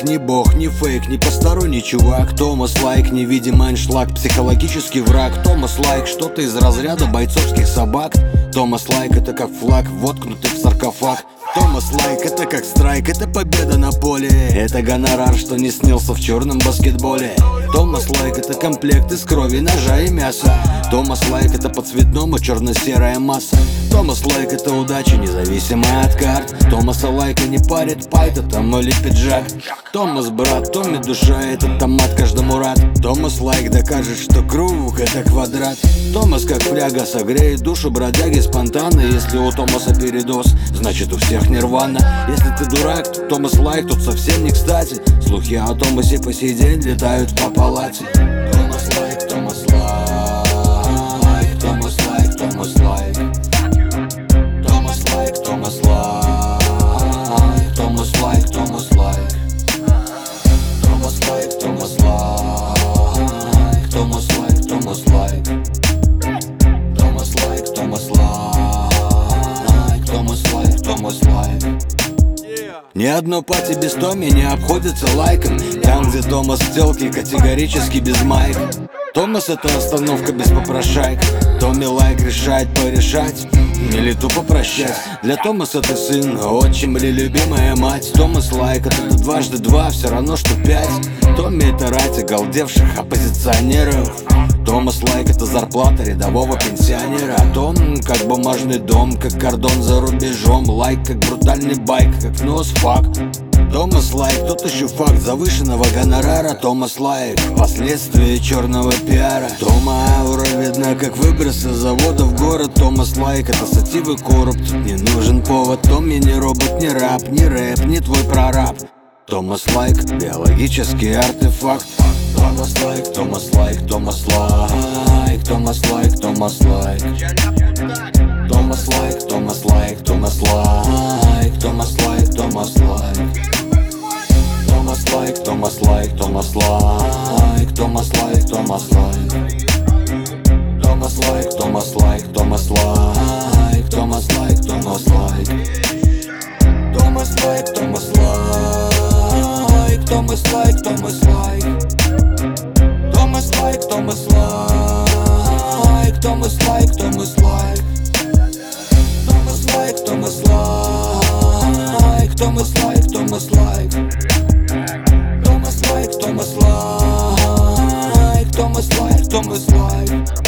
Лайк, не бог, не фейк, не посторонний чувак. Томас Лайк, невидимый аншлаг, психологический враг. Томас Лайк, что-то из разряда бойцовских собак. Томас Лайк, это как флаг, воткнутый в саркофаг. Томас Лайк, это как страйк, это победа на поле. Это гонорар, что не снился в черном баскетболе. Томас Лайк, это комплект из крови, ножа и мяса. Томас Лайк, это по цветному черно-серая масса. Томас Лайк, это удача, независимая от карт. Томаса Лайка не парит пайт, это мой пиджак. Томас брат, Томми душа, это томат каждому рад. Томас Лайк докажет, что круг это квадрат. Томас как фляга согреет душу бродяги спонтанно. Если у Томаса передоз, значит у всех нирвана. Если ты дурак, то Томас Лайк тут совсем не кстати. Слухи о Томасе по сей день летают по палате. Томас Лайк, Томас Лайк, Томас Лайк, Томас Лайк. Томас Лайк, Томас Лайк, Томас Лайк, Томас Лайк. Томас Лайк, Томас Лайк, Томас Лайк, Томас Лайк. Томас Лайк, Томас Лайк, Томас Лайк, Томас Лайк. Ни одно пати без Томми не обходится лайком. Там, где Томас в телке, категорически без майк. Томас — это остановка без попрошайк. Томми Лайк решает порешать или тупо прощать. Для Томаса ты сын, отчим или любимая мать. Томас Лайк — это дважды два, все равно что 5. Томми — это рать оголдевших оппозиционеров. Томас Лайк — это зарплата рядового пенсионера. Том как бумажный дом, как кордон за рубежом. Лайк как брутальный байк, как нос фак. Томас Лайк, тот еще факт завышенного гонорара. Томас Лайк, последствия черного пиара. Тома аура видна, как выброс из завода в город. Томас Лайк, это сативы коррупт, не нужен повод. Томми не робот, не раб, не рэп, не твой прораб. Томас Лайк, биологический артефакт. Томас Лайк, Томас Лайк, Томас Лайк, Томас Лайк, Томас Лайк. Томас Лайк, Томас Лайк, Томас Лайк, Томас Лайк, Томас Лайк. Томас Лайк, Томас Лайк, Томас Лайк, Томас Лайк, Томас Лайк. Томас Лайк, Томас Лайк, Томас Лайк, Томас Лайк, Томас Лайк. Томас Лайк, Томас Лайк, Томас Лайк, Томас Лайк. Томас Лайк, Томас Лайк, Томас Лайк, Томас Лайк. Томас Лайк, Томас Лайк, Томас Лайк, Томас Лайк. Томас Лайк, Томас Лайк, Томас Лайк, Томас Лайк.